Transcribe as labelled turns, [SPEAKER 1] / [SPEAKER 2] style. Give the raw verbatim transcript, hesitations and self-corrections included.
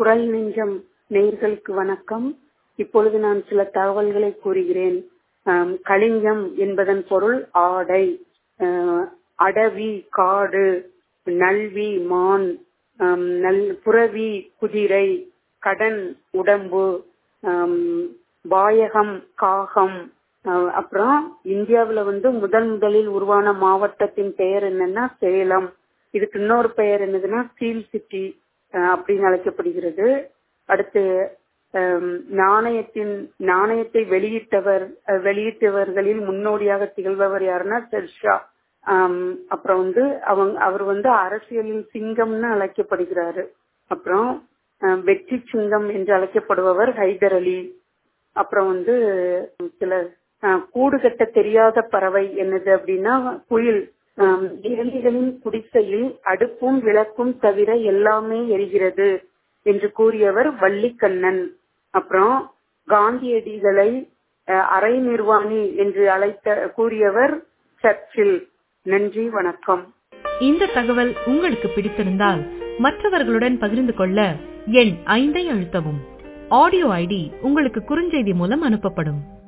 [SPEAKER 1] குரல் நெஞ்சம் நேயர்களுக்கு வணக்கம். இப்பொழுது நான் சில தகவல்களை கூறுகிறேன். ஆம், கலிங்கம் என்பதன் பொருள் ஆடை, அஹ், அடவி காடு, நல்வி மான், ஆம், நல் புறவி குதிரை, கடன் உடம்பு, ஆம், வாயகம் காகம். அஹ், அப்புறம் இந்தியாவில் வந்து முதன் முதலில் உருவான மாவட்டத்தின் பெயர் என்னன்னா சேலம். இதுக்கு இன்னொரு பெயர் என்னதுன்னா ஸ்டீல் சிட்டி அப்படின்னு அழைக்கப்படுகிறது. அடுத்து நாணயத்தின் நாணயத்தை வெளியிட்டவர் வெளியிட்டவர்களில் முன்னோடியாக திகழ்பவர் யாருன்னா ஷெர்ஷா. அப்புறம் வந்து அவங்க அவர் வந்து அரசியலில் சிங்கம்னு அழைக்கப்படுகிறாரு. அப்புறம் வெற்றி சிங்கம் என்று அழைக்கப்படுபவர் ஹைதர் அலி. அப்புறம் வந்து சில கூடு கட்ட தெரியாத பறவை என்னது அப்படின்னா குயில். ஏழைகளின் குடிசையில் அடுப்பும் விளக்கும் தவிர எல்லாமே எரிகிறது என்று கூறியவர் வள்ளிக்கண்ணன். அப்புறம் காந்தியடிகளை அரை நிர்வாணி என்று அழைத்த கூறியவர் சர்ச்சில். நன்றி, வணக்கம்.
[SPEAKER 2] இந்த தகவல் உங்களுக்கு பிடித்திருந்தால் மற்றவர்களுடன் பகிர்ந்து கொள்ள எண் ஐந்தை அழுத்தவும். ஆடியோ ஐடி உங்களுக்கு குறுஞ்செய்தி மூலம் அனுப்பப்படும்.